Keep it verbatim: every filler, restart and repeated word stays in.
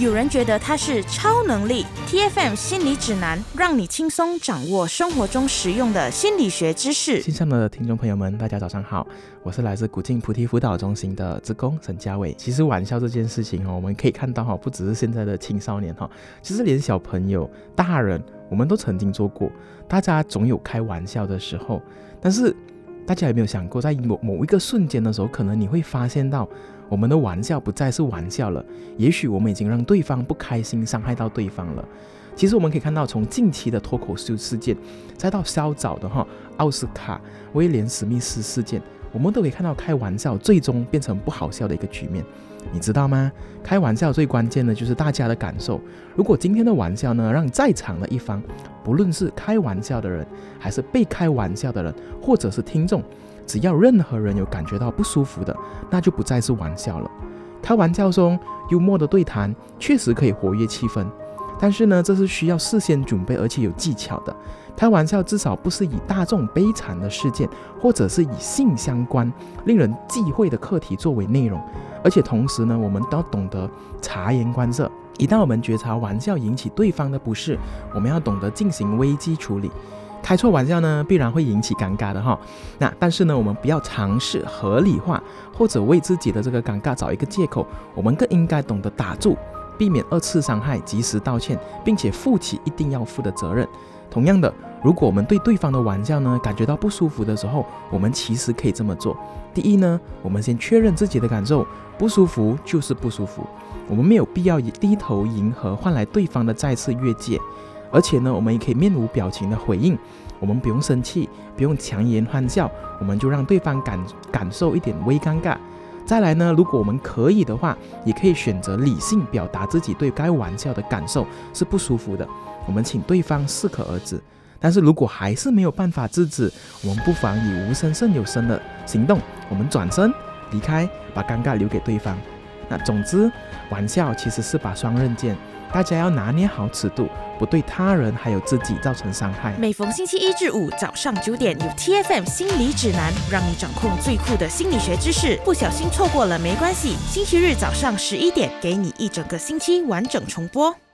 有人觉得它是超能力。 T F M 心理指南，让你轻松掌握生活中实用的心理学知识。 线上的听众朋友们，大家早上好，我是来自古晋菩提辅导中心的职工沈家伟。其实玩笑这件事情，我们可以看到不只是现在的青少年，其实连小朋友大人我们都曾经做过。大家总有开玩笑的时候，但是大家有没有想过，在 某, 某一个瞬间的时候，可能你会发现到我们的玩笑不再是玩笑了，也许我们已经让对方不开心，伤害到对方了。其实我们可以看到，从近期的脱口秀事件，再到稍早的哈奥斯卡威廉史密斯事件，我们都可以看到开玩笑最终变成不好笑的一个局面。你知道吗？开玩笑最关键的就是大家的感受。如果今天的玩笑呢，让在场的一方，不论是开玩笑的人，还是被开玩笑的人，或者是听众，只要任何人有感觉到不舒服的，那就不再是玩笑了。开玩笑中幽默的对谈确实可以活跃气氛，但是呢，这是需要事先准备而且有技巧的。开玩笑至少不是以大众悲惨的事件，或者是以性相关令人忌讳的课题作为内容，而且同时呢，我们都要懂得察言观色。一旦我们觉察玩笑引起对方的不适，我们要懂得进行危机处理。开错玩笑呢，必然会引起尴尬的哈。那但是呢，我们不要尝试合理化，或者为自己的这个尴尬找一个借口。我们更应该懂得打住，避免二次伤害，及时道歉，并且负起一定要负的责任。同样的，如果我们对对方的玩笑呢感觉到不舒服的时候，我们其实可以这么做。第一呢，我们先确认自己的感受，不舒服就是不舒服，我们没有必要以低头迎合换来对方的再次越界。而且呢，我们也可以面无表情的回应，我们不用生气，不用强颜欢笑，我们就让对方 感, 感受一点微尴尬。再来呢，如果我们可以的话，也可以选择理性表达自己对该玩笑的感受是不舒服的，我们请对方适可而止。但是如果还是没有办法制止，我们不妨以无声胜有声的行动，我们转身离开，把尴尬留给对方。那总之，玩笑其实是把双刃剑，大家要拿捏好尺度，不对他人还有自己造成伤害。 每逢星期一至五早上九点，有 T F M 心理指南，让你掌控最酷的心理学知识。不小心错过了没关系，星期日早上十一点，给你一整个星期完整重播。